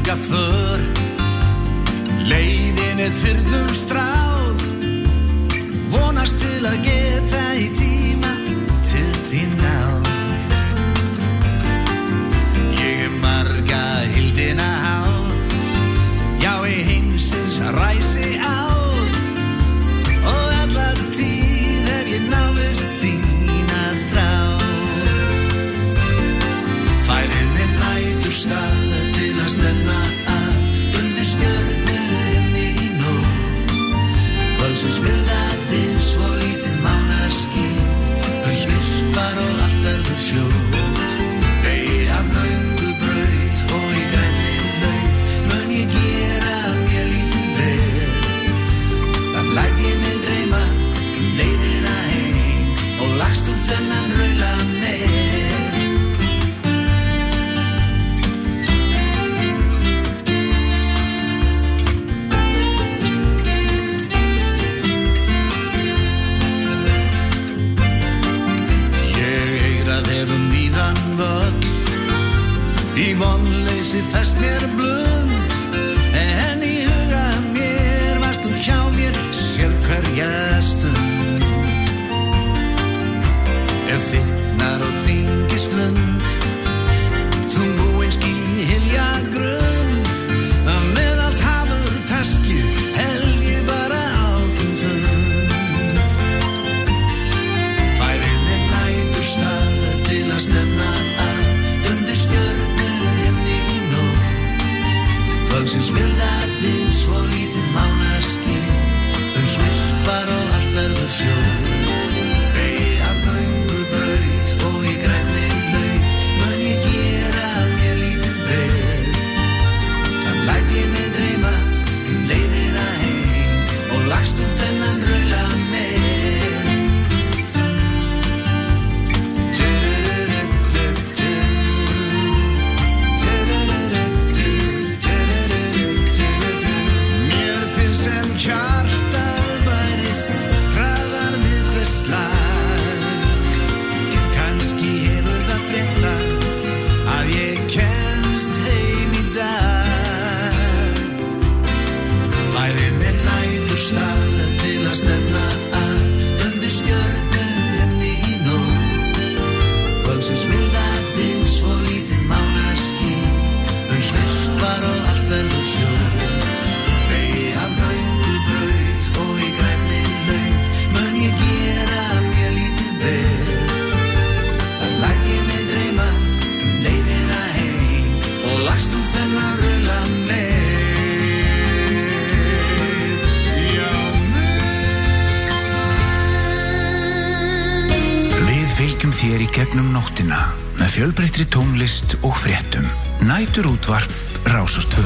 marga för leiðin þyrnum stráð vonast til að geta í tíma til þín náð ég marga hildina háð já heimsins ræsi áð og alla tíð ég náðist þína þráð færið nætur stað til að stefna að undir stjörnum í nótt kvöldsins mildaði svo lítið mánaskín svirpar og allt verður hljótt vegi af löngu braut og í grænni laut mun ég gera mér lítið vel þar læt ég mig dreyma leiðina heim og lagst þennan raula með hefum víðan völl í vonleysi fest mér blund en í huga mér varst þú hjá mér sér hverja stund ef þinnar og þingist lund þú búin ský hylja grund með allt hafur taskju held ég bara á þinn fund færið nætur stað til að stefna að undir stjörnum í nótt kvöldsins mildaði svo lítið mánaskín svirpar og allt verður hljótt vegi af löngu braut og í grænni laut mun ég gera mér lítið vel þar læt ég mig dreyma leiðina heim og lagst þennan raula með hjartað bærist hraðar við hvers slag kannski hefur það frétta að ég kemst heim í dag færið mér nætur stað til að stefna að undir stjörnum í nótt kvöldsins mildaði svo lítið mánaskín svirpar og allt verður hljótt vegi af löngu braut og í grænni laut mun ég gera mér lítið vel þar læt ég mig dreyma leiðina heim og lagst þennan raula með já með Við fylgjum þér í gegnum nóttina með fjölbreyttri tónlist og fréttum Næturútvarp Rásar 2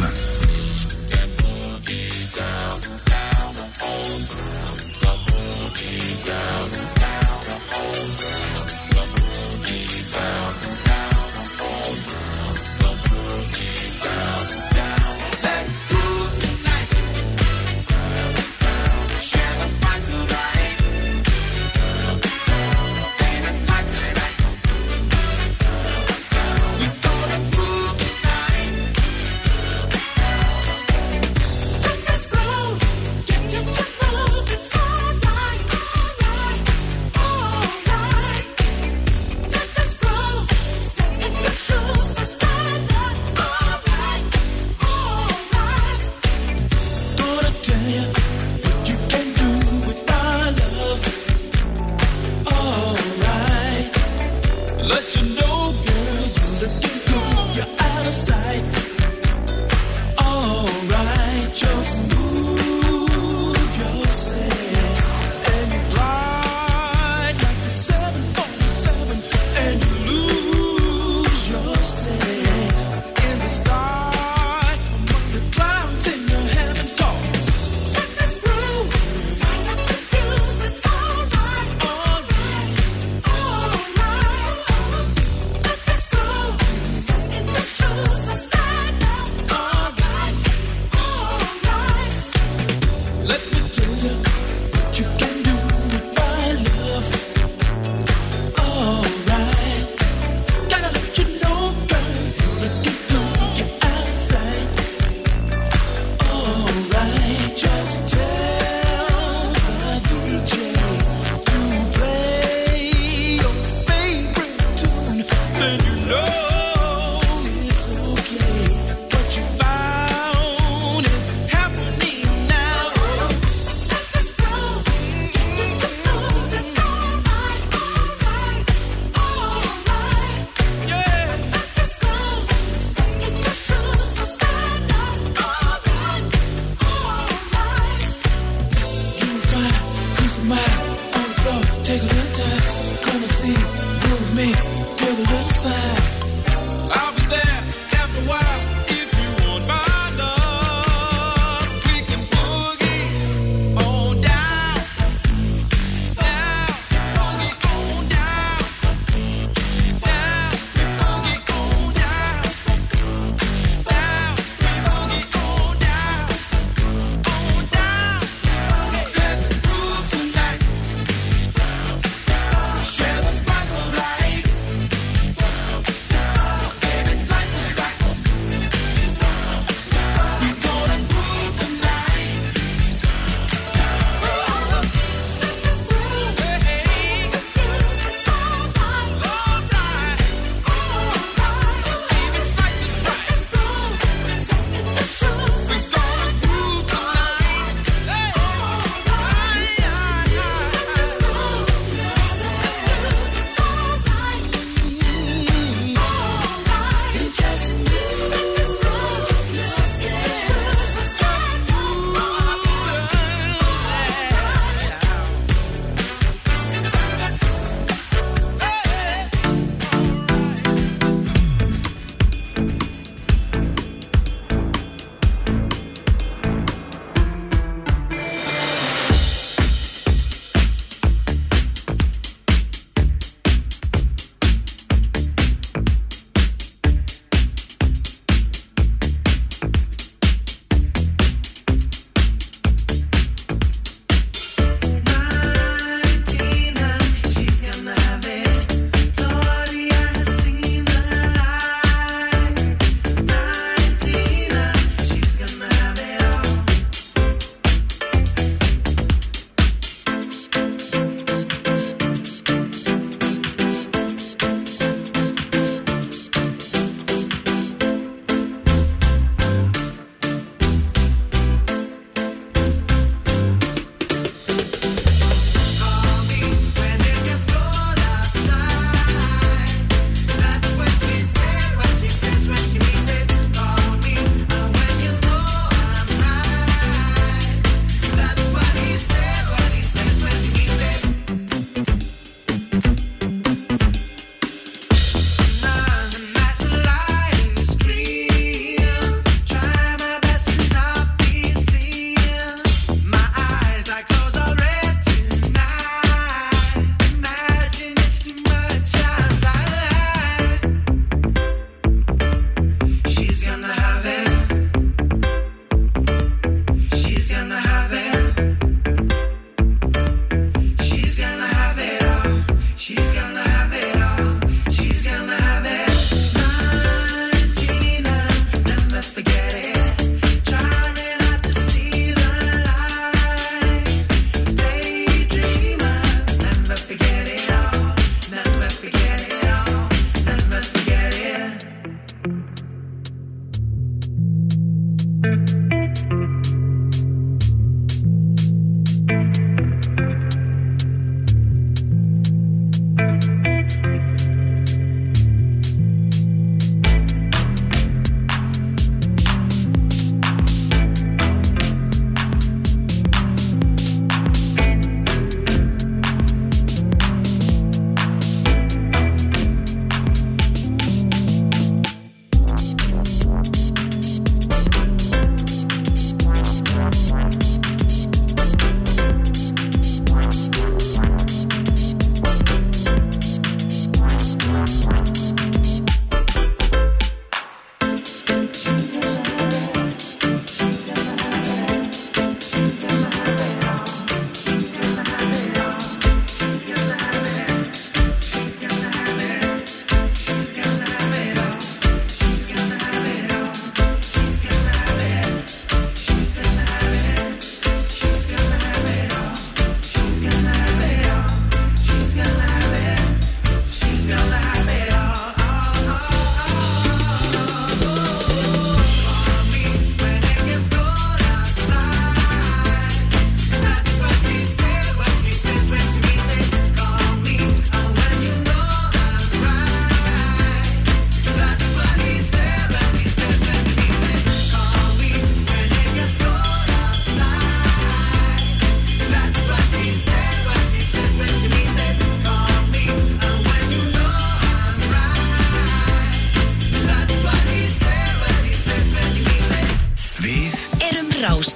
Thank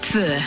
2.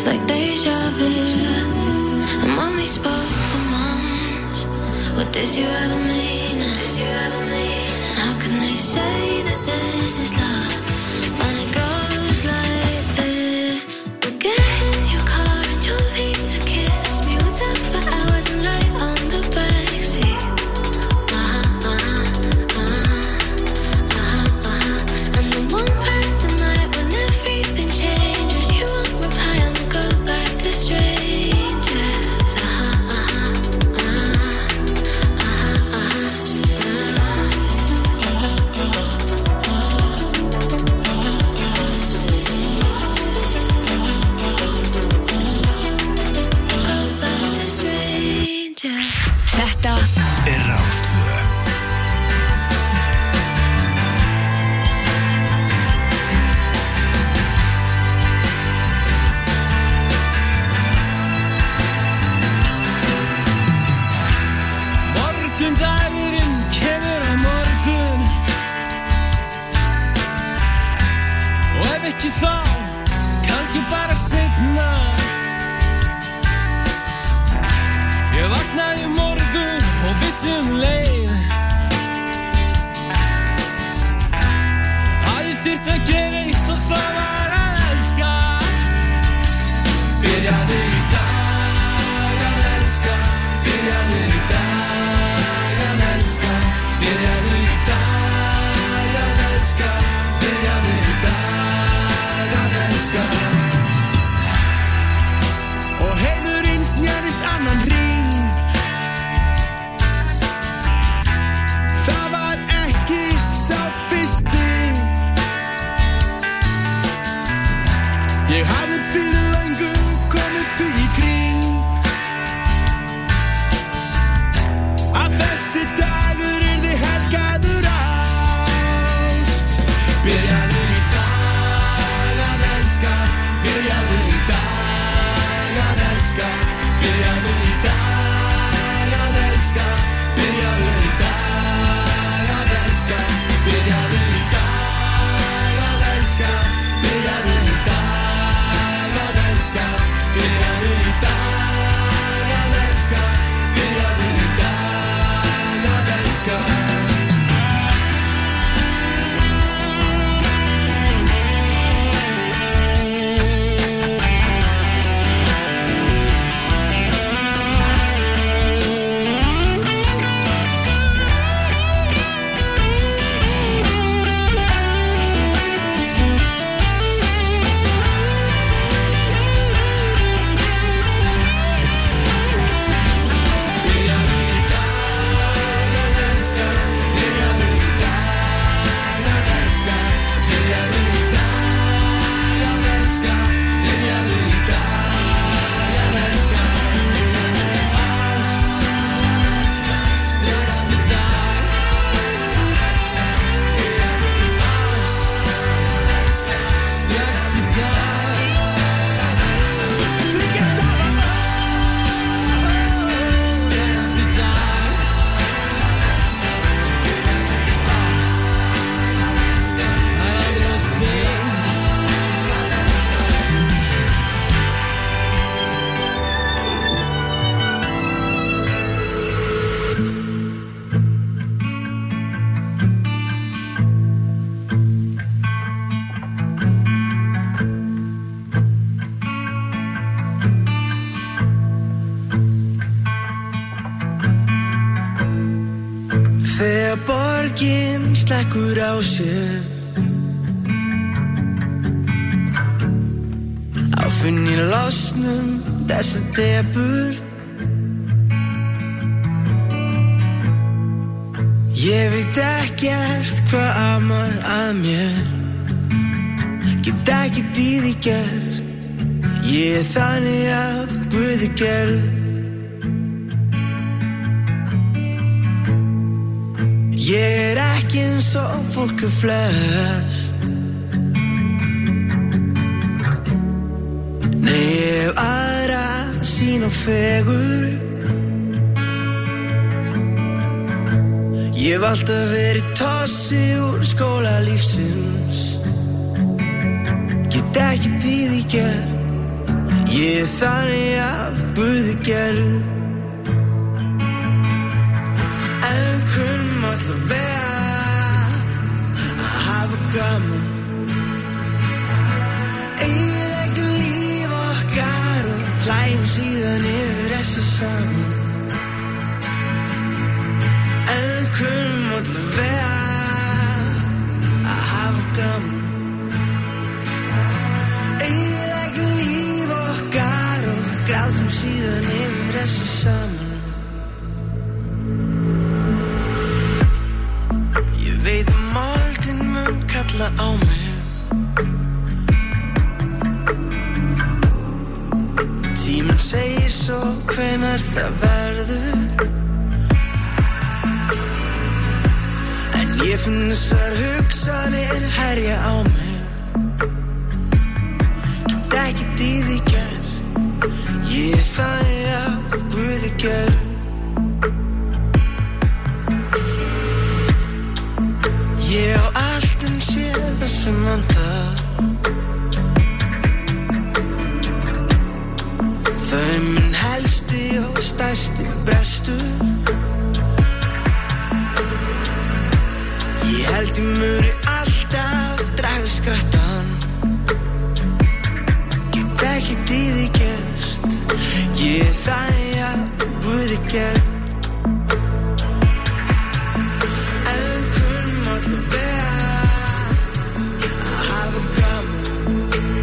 It's like deja vu. And when we spoke for months, what did you ever mean? And how can they say that this is love when it goes like this? We'll get in your car and you'll lead to kiss me. We'll talk for hours and lie on the backseat. And then one random night when everything changes, you won't reply and we'll go back to strangers. Þetta Rástvö. Morgundagurinn kemur á morgun, og ef ekki þá, kannski bara seinna. Ég vaknaði morgun og vissi leið að ég þyrfti að gera eitt og það var að elska. Byrjaðu í dag að elska, byrjaðu í dag að elska, byrjaðu í dag að elska, byrjaðu í dag að elska. Og heimurinn snerist annan hring. Það var ekki sá fyrsti. Ég hafði fyrir löngu komið því í kring að þessi dagur yrði helgaður ást. Byrjaðu í dag að elska, byrjaðu í dag að elska, byrjaðu í dag að elska, byrjaðu í dag að elska, byrjaðu í dag að elska, byrjaðu í dag að elska, byrjaðu í dag að elska, byrjaðu í dag að elska. Þegar borgin slekkur á sér, á finn ég losnum þessa debur. Ég veit ekkert hvað amar að mér, get ekkert í því gert. Ég þannig að Guði gerð. Ég ekki eins og fólk flest. Nei, ég hef aðra sýn og fegur. Ég hef alltaf verið tossi úr skóla lífsins. Get ekkert í því gert. Ég þannig að Guði gerðu En kunnum allavega að hafa gaman Eyðileggjum líf okkar og hlæjum síðan yfir þessu saman En kunnum allavega að hafa gaman Eyðileggjum líf okkar og grátum síðan yfir þessu saman Ég veit að moldin mun kalla á mig Tíminn segir svo hvenær það verður En ég finn þessar hugsanir herja á mig Get ekkert í því gert Ég þannig að Guði gerðu Ég á allt en sé það sem vantar Það minn helsti og stærsti brestur Ég held ég muni alltaf draga skrattan Get ekkert í því gert Ég þannig að Guði gerðu En kunnum allavega að hafa gaman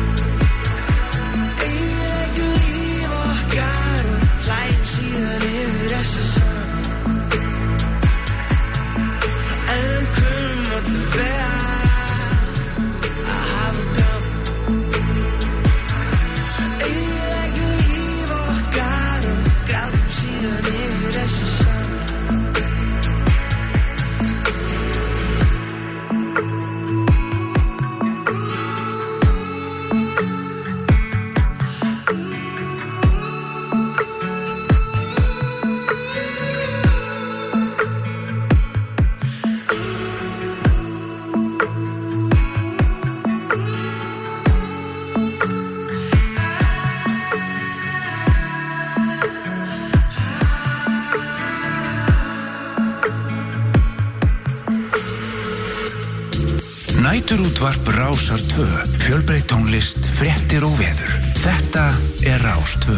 Eyðileggjum líf okkar og hlæjum síðan yfir þessu saman En kunnum allavega að hafa gaman Eyðileggjum líf okkar og grátum síðan yfir þessu saman Næturútvarp Rásar 2 Fjölbreytt tónlist, fréttir og veður Þetta er Rás 2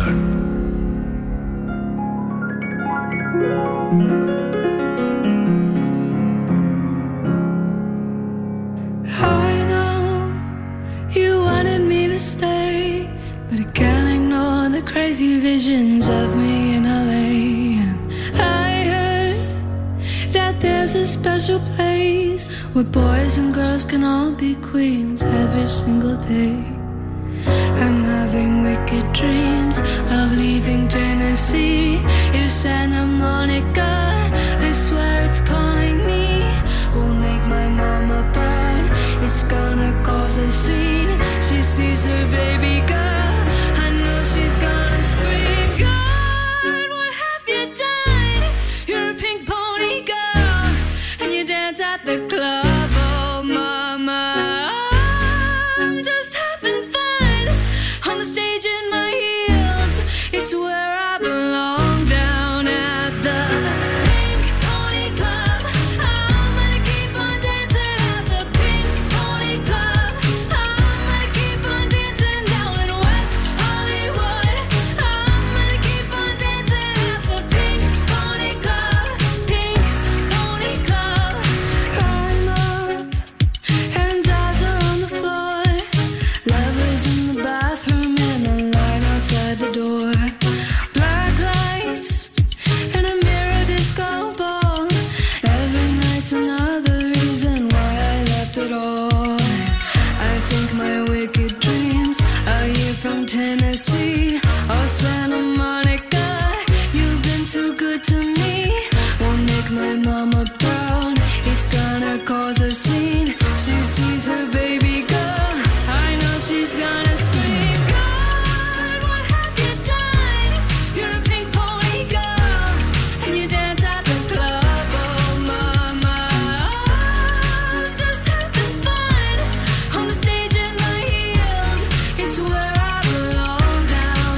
I know you wanted me to stay But I can't ignore the crazy visions of me in LA I heard that there's a special place Where boys and girls can all be queens every single day I'm having wicked dreams of leaving Tennessee If Santa Monica, I swear it's calling me Won't make my mama proud, it's gonna cause a scene She sees her baby girl, I know she's gonna scream God, what have you done? You're a pink pony girl And you dance at the club Oh mama, I'm just having fun On the stage in my heels It's where I belong down at the Pink Pony Club I'm gonna keep on dancing at the Pink Pony Club I'm gonna keep on dancing down in West Hollywood I'm gonna keep on dancing at the Pink Pony Club Pink Pony Club I'm up and dolls are on the floor Lovers in the bathroom and a line outside the door Black lights and a mirror disco ball Every night's another reason why I left it all I think my wicked dreams are here from Tennessee Or Santa Monica You've been too good to me Won't make my mama proud It's gonna cause a scene She sees her baby girl I know she's gonna scream God, what have you done? You're a pink pony girl And you dance at the club Oh mama, I'm just having fun On the stage in my heels It's where I belong down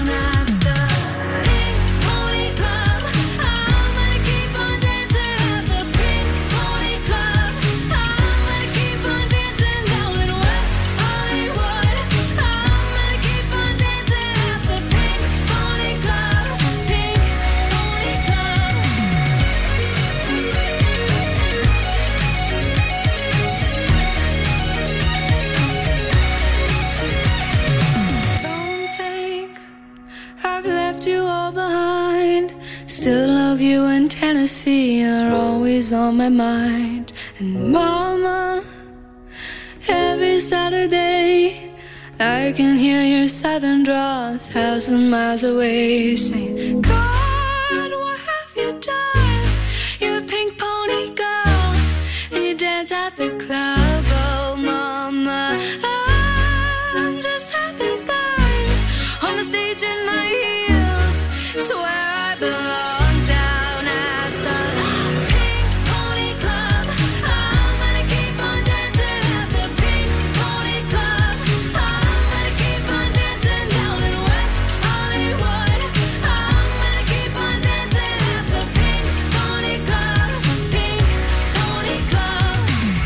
still love you in Tennessee. You're always on my mind. And mama, every Saturday I can hear your southern drawl 1,000 miles away, saying, God, what have you done? You're a pink pony girl, and you dance at the club. Oh, mama, I'm just having fun on the stage in my heels. It's where I belong, down at the Pink Pony Club. I'm gonna keep on dancing at the Pink Pony Club. I'm gonna keep on dancing down in West Hollywood. I'm gonna keep on dancing at the Pink Pony Club. Pink Pony Club.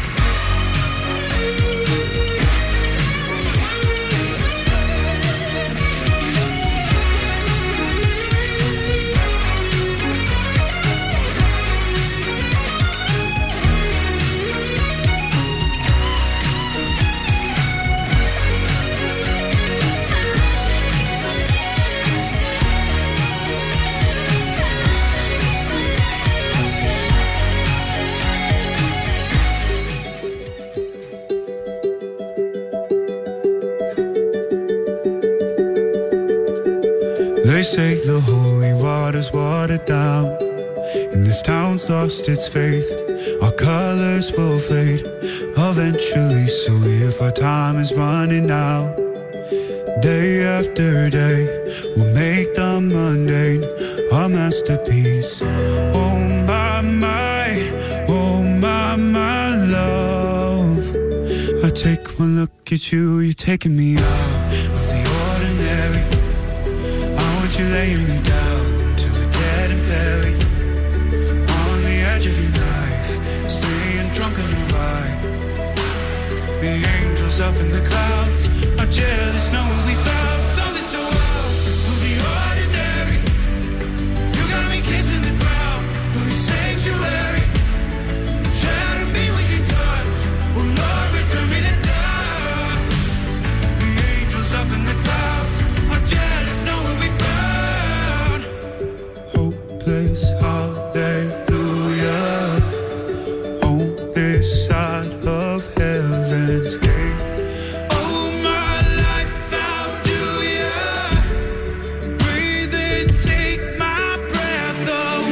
They say the holy water's watered down, and this town's lost its faith. Our colors will fade eventually, so if our time is running out, day after day, we'll make the mundane a masterpiece. Oh my love, I take one look at you, you're taking me out of the ordinary. You're laying me down to the dead and buried on the edge of your knife, staying drunk on your ride. The angels up in the clouds are jealous knowing we found something so out of the ordinary. You got me kissing the ground of your sanctuary. Shatter me with your touch, oh Lord, return me to dust. The angels up in the clouds are jealous knowing we found hopeless, hallelujah, on this side of heaven's gate. Oh, my life, how do ya breathe and take my breath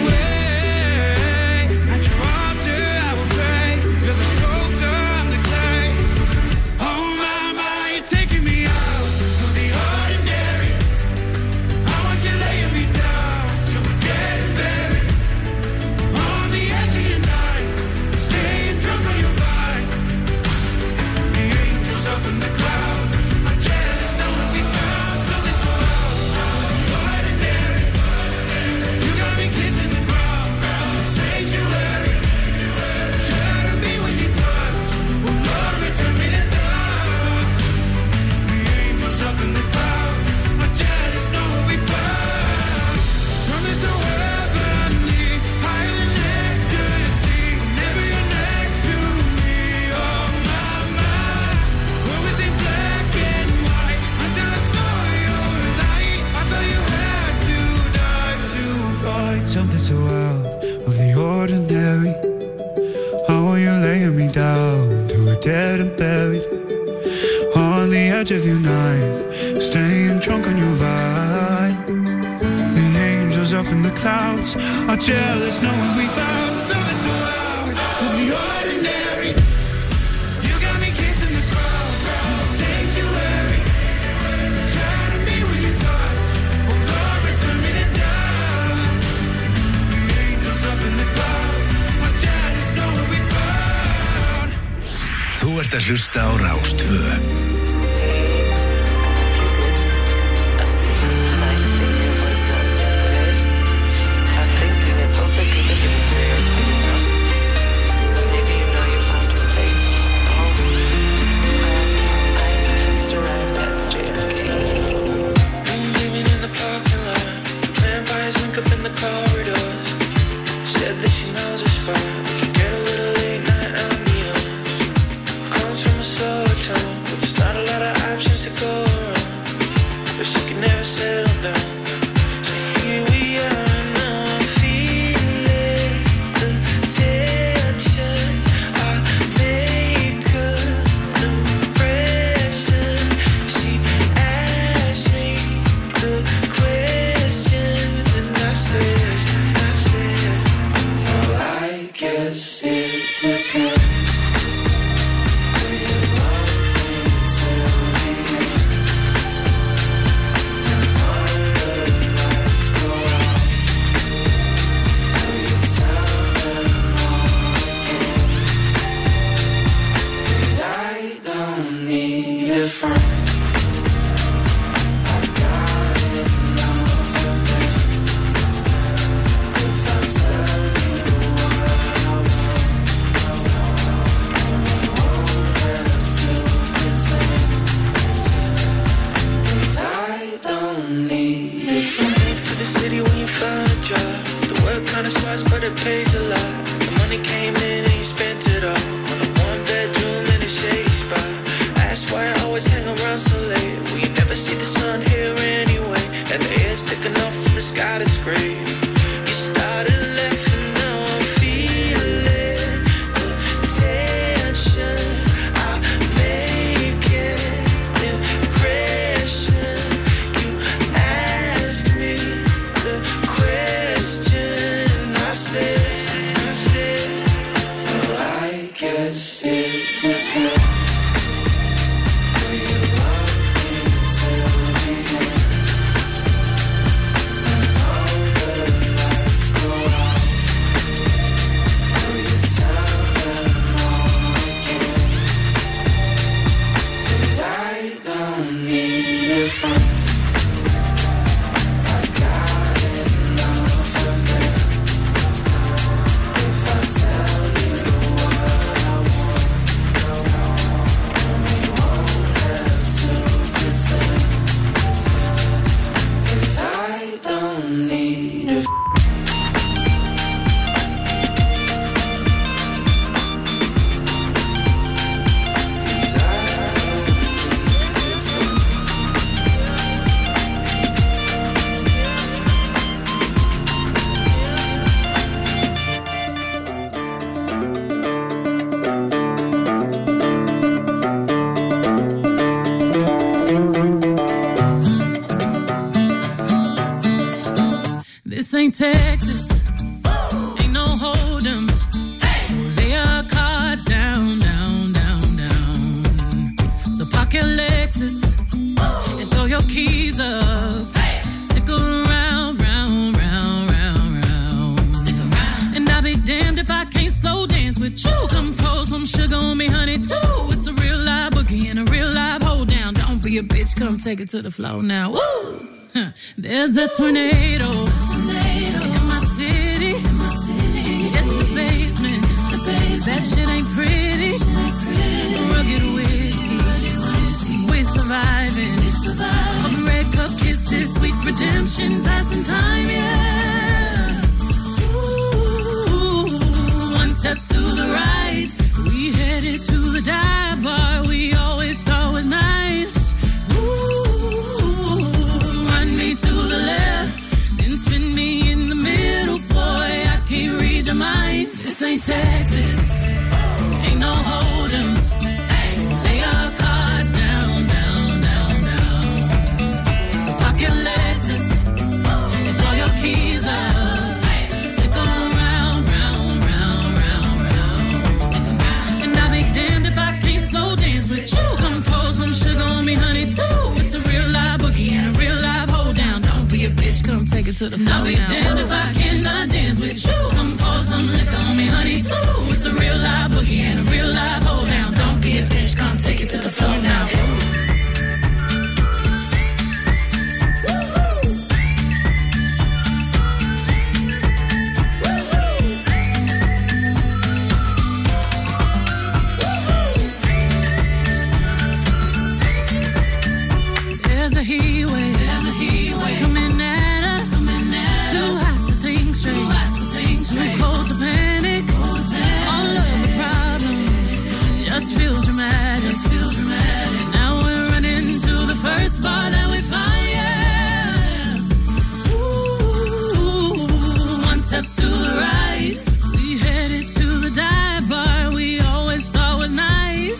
away? At your altar I will pray, you're the sculptor, I'm the clay. Oh my, you're taking me out of the ordinary. I want you laying me down so we're dead and buried on the edge of your night, staying drunk on your vine. The angels up in the clouds are jealous knowing we found something so out of the ordinary. You got me kissing the ground of your sanctuary. Shatter me with your touch, oh Lord, return me to dust. The angels up in the clouds are jealous knowing we found something so heavenly, higher than ecstasy. Whenever you're next to me, oh my, what was it black and white until I saw your light? I thought you had to die to find something so out of the ordinary. How are you laying me down to a dead and buried on the edge of your knife, staying drunk on your vine. The angels up in the clouds are jealous knowing we found something so out of the ordinary. You got me kissing the ground of the sanctuary. Shatter me with your touch, oh Lord, return me to dust. The angels up in the clouds are jealous knowing we found. Þú ert að hlusta á Rás 2. Said that she knows a spot. We can get a little late night ambience. Comes from a slow tone with the city when you found a job. The work kinda sucks, but it pays a lot. The money came in and you spent it all on a one bedroom in a shady spot. That's why I always hang around so late. Well, you never see the sun here anyway, and the air's thick enough for the sky to scrape. You started laughing, now I'm feeling the tension. I make it new pressure. You ask me the question, and I said, well, I guess it depends. Texas, ain't no hold'em. So lay your cards down, down, down, down. So park your Lexus and throw your keys up. Stick around, round, round, round, round. Stick around. And I'll be damned if I can't slow dance with you. Come pour some sugar on me, honey, too. It's a real live boogie and a real live hold down. Don't be a bitch, come take it to the floor now. Woo! There's a tornado. In my city, in the basement. That shit ain't pretty. Rugged whiskey, we're surviving. Of red cup kisses, sweet redemption, passing time, yeah. Ooh, one step to the right, we headed to the dive bar we always thought was nice. Ooh, run me to the left, then spin me in the middle, boy, I can't read your mind. This ain't Texas, ain't no hold'em. So lay your cards down, down, down, down. So park your Lexus and throw your keys up. Stick around, round, round, round, round. And I'll be damned if I can't slow dance with you. Come pour some sugar on me, honey, too. It's a real live boogie and a real live hold down. Don't be a bitch, come take it to the floor. I'll be damned if I cannot dance with you. Come pour some liquor on me, honey, too. It's a real live boogie and a real live hold down. Don't be a bitch, come take it to the floor now. There's a heat wave coming at us. Too hot to think straight, too cold to panic. All of the problems just feel dramatic. Now we're running to the first bar that we find, yeah. Ooh, one step to the right, we headed to the dive bar we always thought was nice.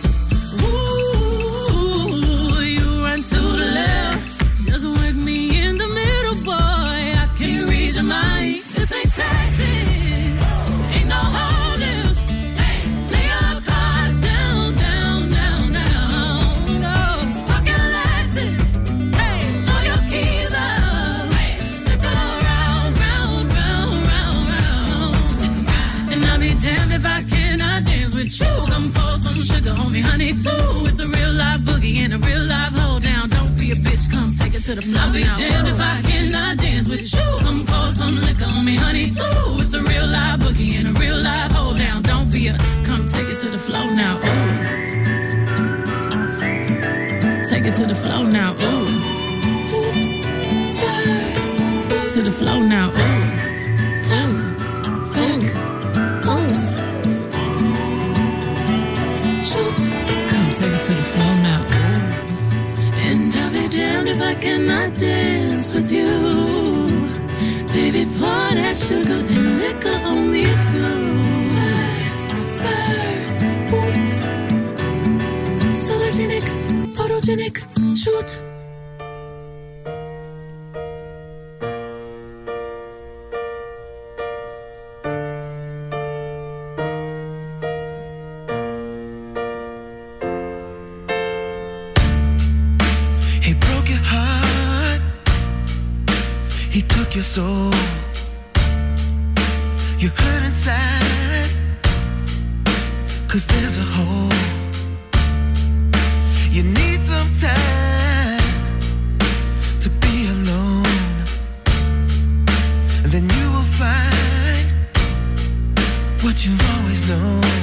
Ooh, you run to the left, just work me in the middle, boy, I can't read your mind. This ain't Texas, ain't no hold'em. Lay your cards down, down, down, down. No, so park your Lexus, throw your keys up. Stick around, round, round, round, round. And I'll be damned if I cannot dance with you. Come pour some sugar on me, honey, too. It's a real live boogie and a real live hold down. Don't be a bitch, come take it to the floor. I'll be damned if I cannot dance with you. Come pour some liquor on me, honey, too. It's a real live boogie and a real live hold down. Don't be a, come take it to the floor now. Ooh. Take it to the floor now. Ooh. Oops, Spurs, to the flow now. Top, back, moves. Shoot. Come take it to the flow now. And I'll be damned if I cannot dance with you. Baby, pour that sugar and liquor on me too. Spurs, boots. Sologenic, photogenic, shoot. He broke your heart. He took your soul. You hurt inside, 'cause there's a hole. You need some time to be alone, and then you will find what you've always known.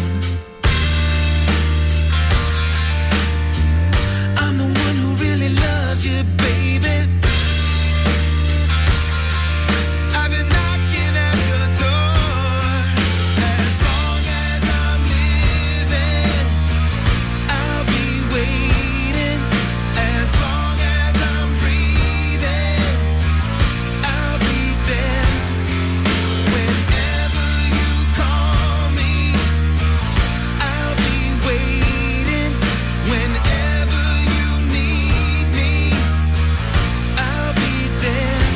I'm the one who really loves you, baby. I've been knocking at your door. As long as I'm living, I'll be waiting. As long as I'm breathing, I'll be there. Whenever you call me, I'll be waiting. Whenever you need me, I'll be there.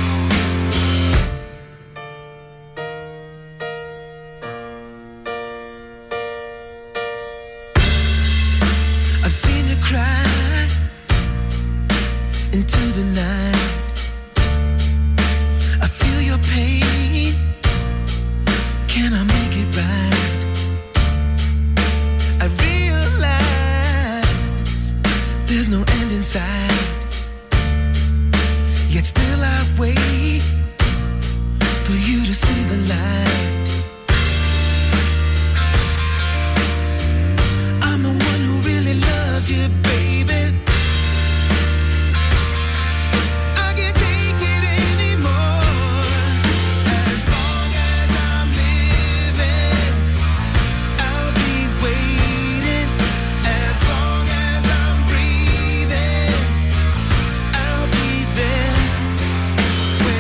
I've seen you cry into the night. I feel your pain. Can I make it right? I realize there's no end in sight. Yet still I wait for you to see the light. I'm the one who really loves you, baby. I can't take it anymore. As long as I'm living, I'll be waiting. As long as I'm breathing, I'll be there.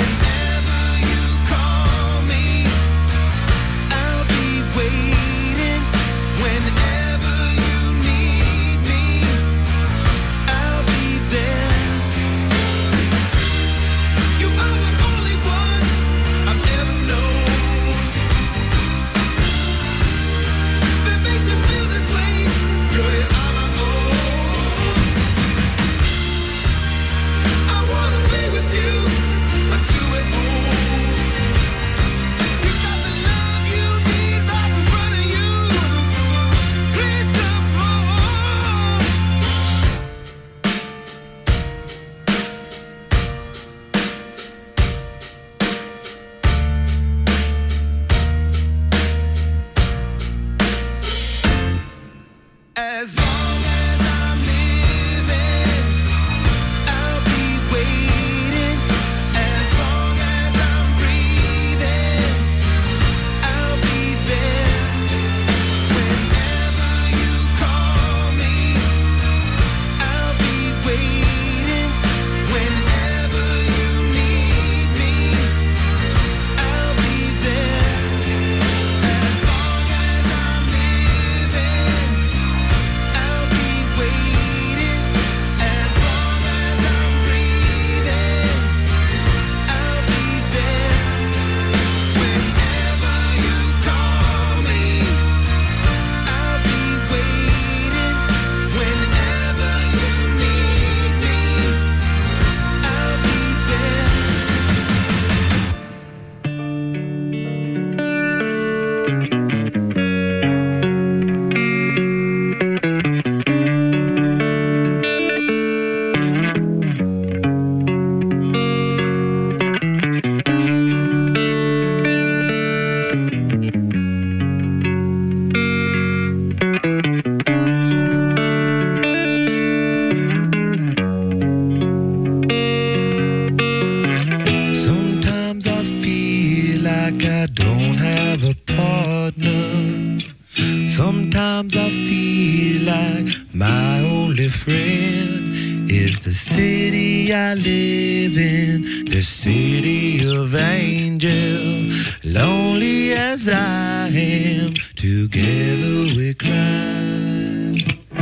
I don't have a partner. Sometimes I feel like my only friend is the city I live in, the city of angel. Lonely as I am, together we cry.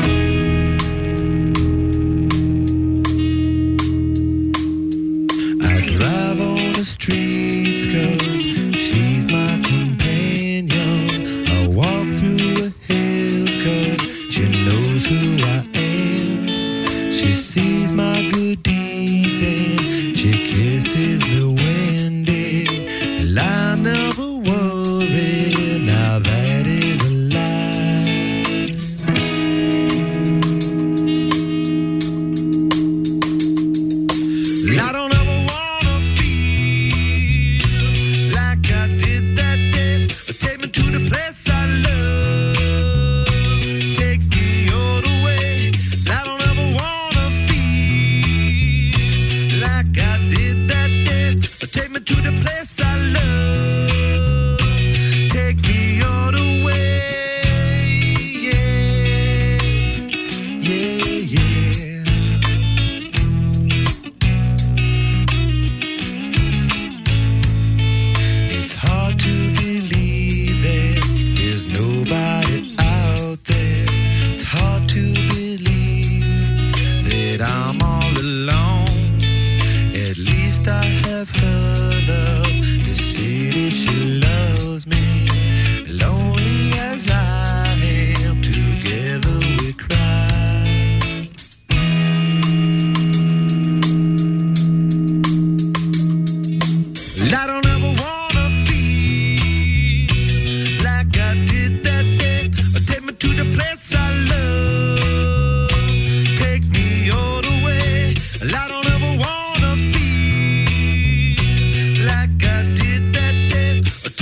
I drive on the streets 'cause she's my companion. I walk through the hills 'cause she knows who I am. She sees my good deeds and she kisses the windy. And I never worry, now that is a lie. I don't ever wanna feel like I did that day. Take me to the place I love. Take me all the way. I don't ever wanna feel like I did that day. Take me to the place I love. Take me all the way. Yeah, yeah, yeah. It's hard to believe that there's nobody out there. It's hard to believe that I'm all alone. At least I have her love to see that she loves me. Lonely as I am, together we cry. I don't ever wanna feel like I did that day. Take me to the place I love. Take me all the way. I don't ever wanna feel like I did that day.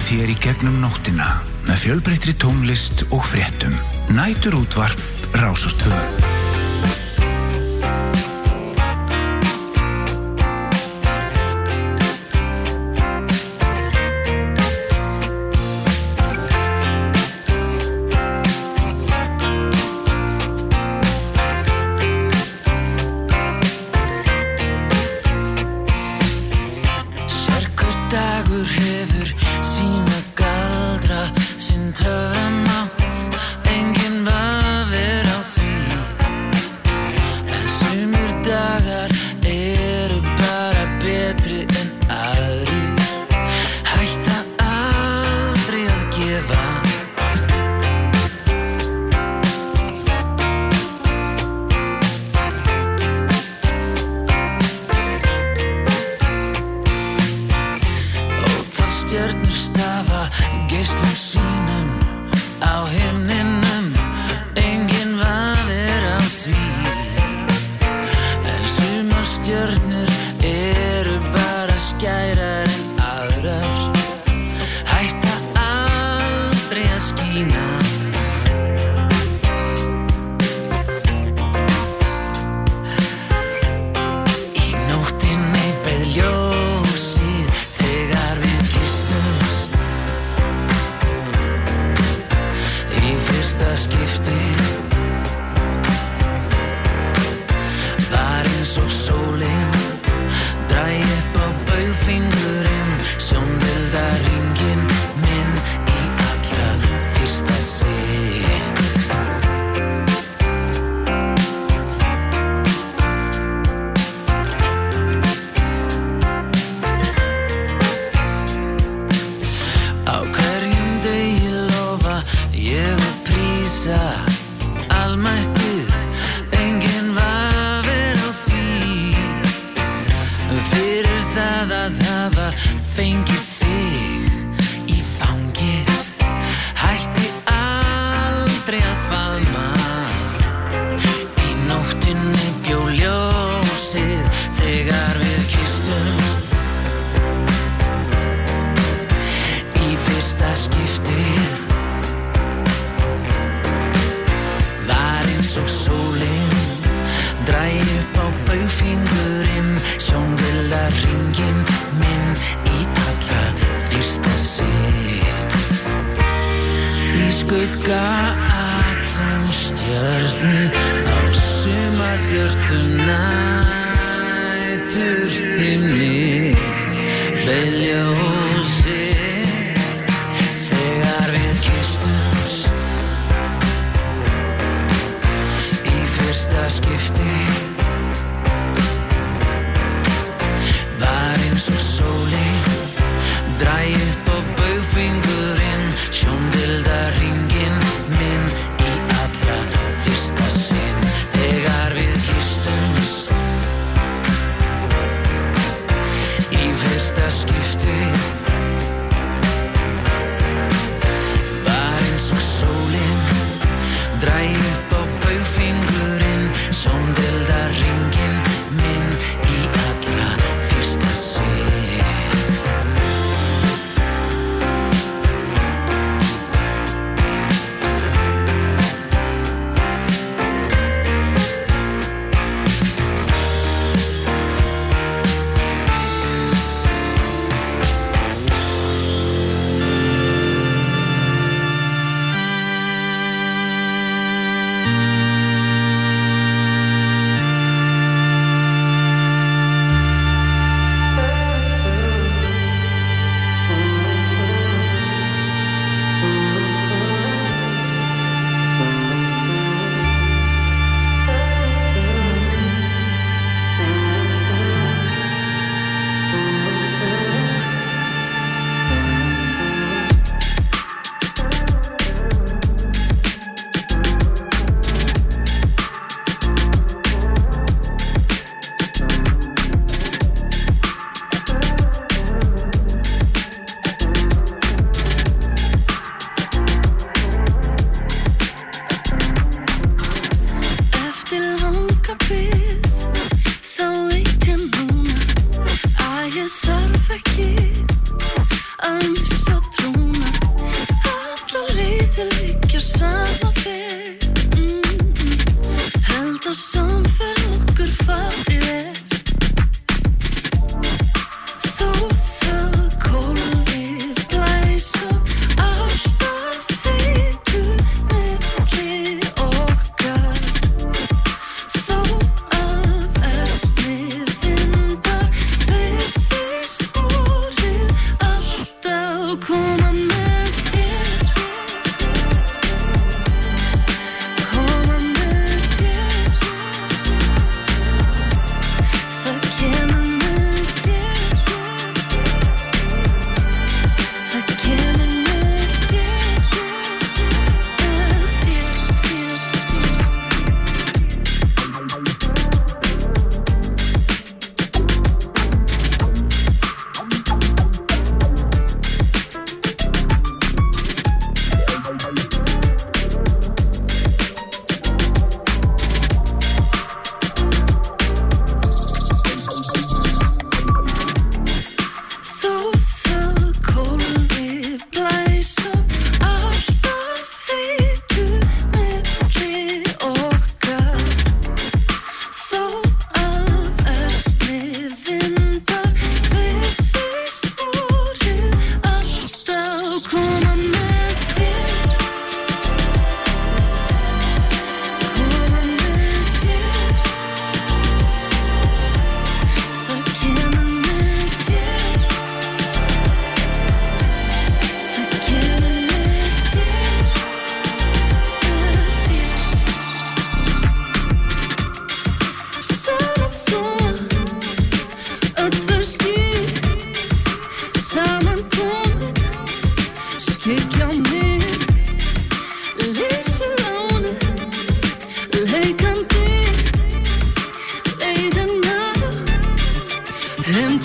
þér í gegnum nóttina með fjölbreyttri tónlist og fréttum. Næturútvarp Rásar 2.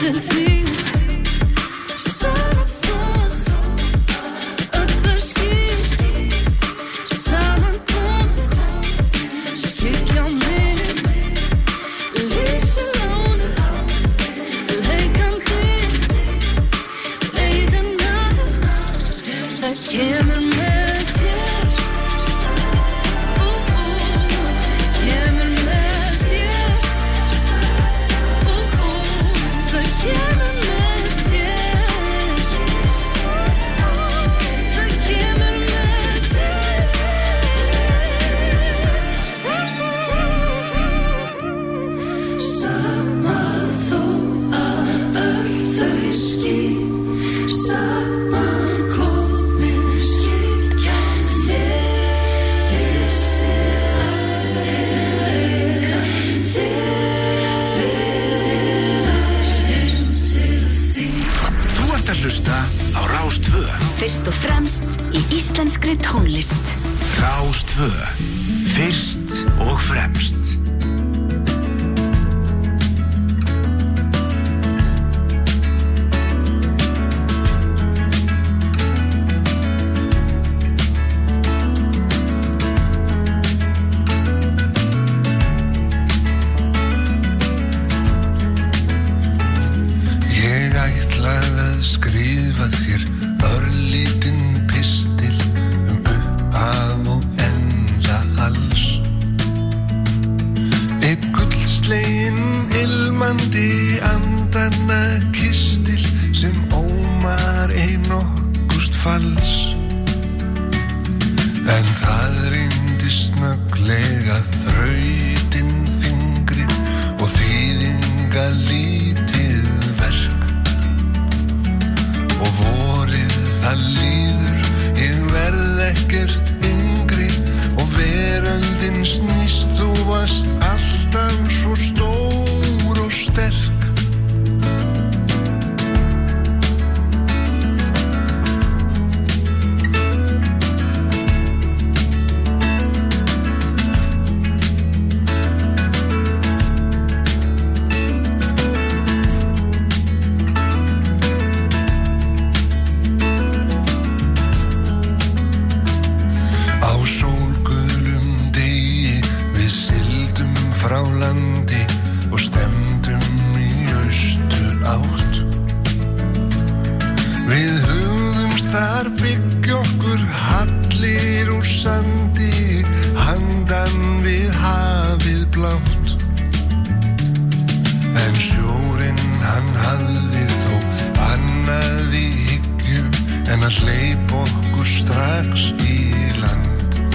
til þín. Sama þótt öll þau ský saman komin, skikja mig, lýsi lónið, leikandi leiðina, það kemur með þér, kemur með þér, það kemur með þér, það kemur með þér. Sama þó að öll þau ský saman komin, skikja þér, lýsi leika þér, leiðirnar heim til þín. Þú ert að hlusta á Rás 2. Fyrst og fremst í íslenskri tónlist. Rás 2. Fyrst og fremst. Ég ætlaði að skrifa þér örlítinn pistil upphaf og enda alls. Einn gullsleginn ilmandi andanna kistil sem ómar ei nokkurt falls. En það reyndi snögglega þrautin þyngri og þýðinga lítið verk. Og vorið það líður, ég verð ekkert yngri og veröldin snýst, þú varst alltaf svo stór og sterk. Á sólgulum degi við sigldum frá landi og stefndum í austur átt. Við hugðumst þar byggja okkur hallir úr sandi, handan við hafið blátt. En sjórinn hann hafði þó annað í hyggju en að hleypa okkur strax í land.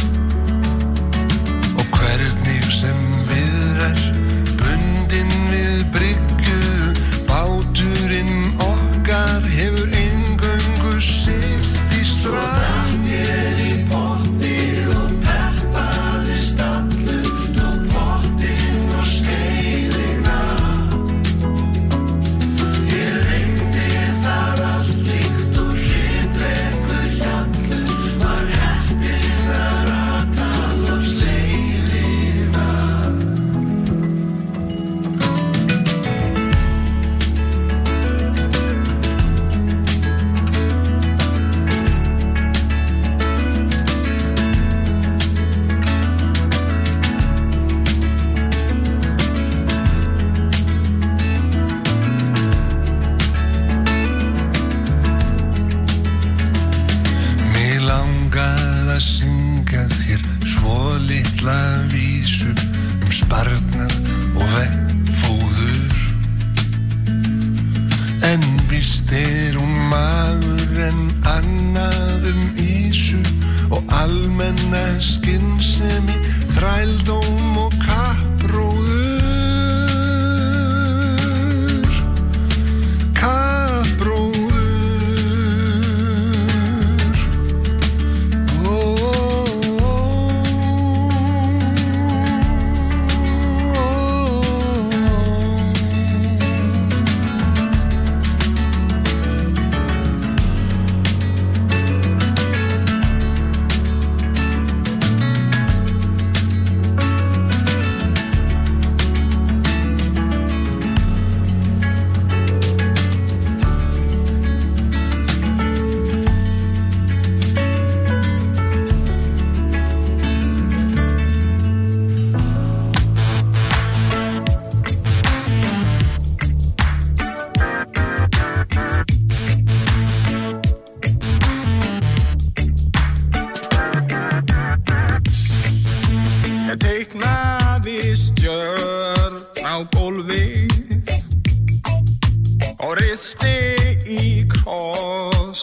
Og hvernig sem viðrar, bundinn við bryggju, báturinn okkar hefur eingöngu siglt í strand. Ég í pottið og peppaðist allur, tók pottinn og skeiðina. Ég reyndi það allt líkt og hriblekur hjallur, var heppinn að rata lofsleiðina. Mig langaði að syngja þér svo litla vísu sparnað og veggfóður. En víst hún maður en annað ýsu og almenna skynsemi, þrældóm og kappróður. Kappróður. gólfið og risti í kross.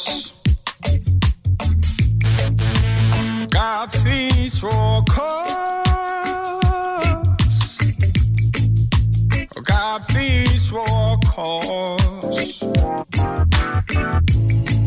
Gaf því svo koss og gaf því svo koss.